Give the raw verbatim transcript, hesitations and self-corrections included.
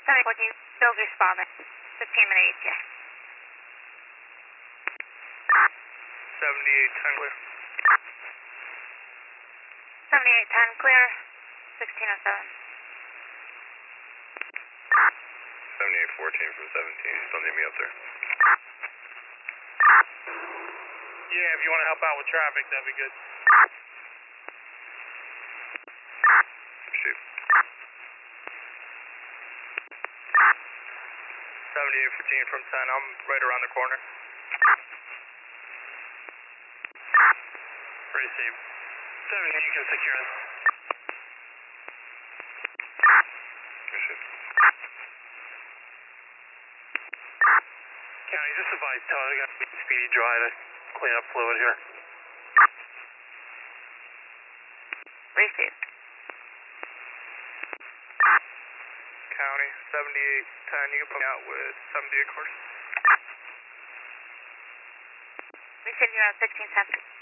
seventy fourteen, Bill's responding. fifteen minute E T A. seventy-eight ten clear. seventy-eight ten clear, sixteen oh seven. seventy-eight fourteen from seventeen, still need me up there. Yeah, if you want to help out with traffic, that'd be good. Shoot. seventy-eight fourteen from ten, I'm right around the corner. Receive. seventeen, you can secure it. Receive. County, just advise Tyler, I got speedy dry to clean up fluid here. Receive. County, seventy-eight ten, you can put me out with seventy-eight course. Receive, you're on sixteen ten.